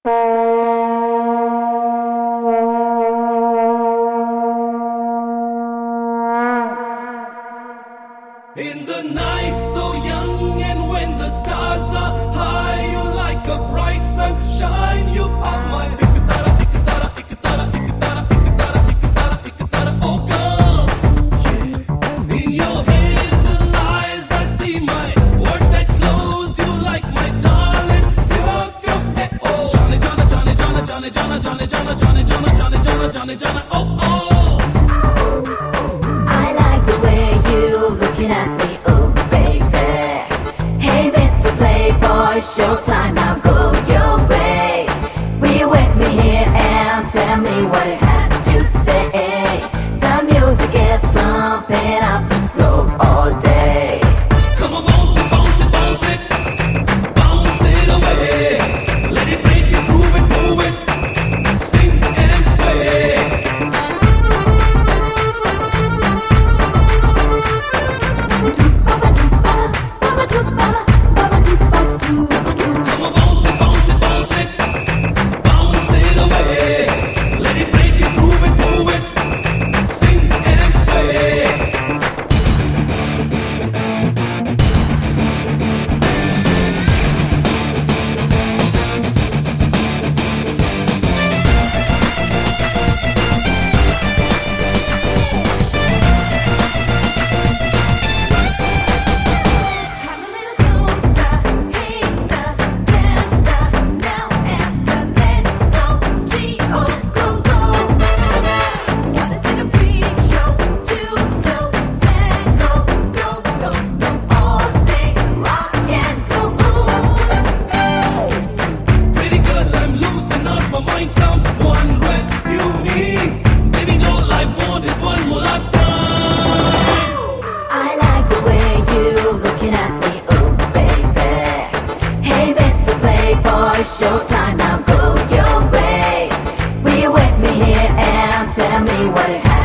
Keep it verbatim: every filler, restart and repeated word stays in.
In the night so young and when the stars are high, you're like a bright sunshine. You are my ikatara, ikatara, ikatara, ikatara, ikatara, ikatara, ikatara, oh girl. Yeah. In your hazel eyes I see my world that close. You like my darling. Look up, hey, oh. Johnny, Johnny, Johnny, Johnny, Johnny, Johnny, Johnny, Johnny, Johnny, Johnny, Johnny, Johnny, Johnny, Johnny, oh, oh. Looking at me, oh baby. Hey Mister Playboy, showtime, now go your way. Will you wake me here and tell me what you had to say? The music is pumping up the floor all day. Come on, bounce it, bounce it, bounce it, bounce it away. Let it break it, groove it, move it, sing and sway. Someone rescue me, baby, all I want is one more last time. I like the way you looking at me, oh baby. Hey Mister Playboy, showtime, now go your way. Will you wake me here and tell me what it happened?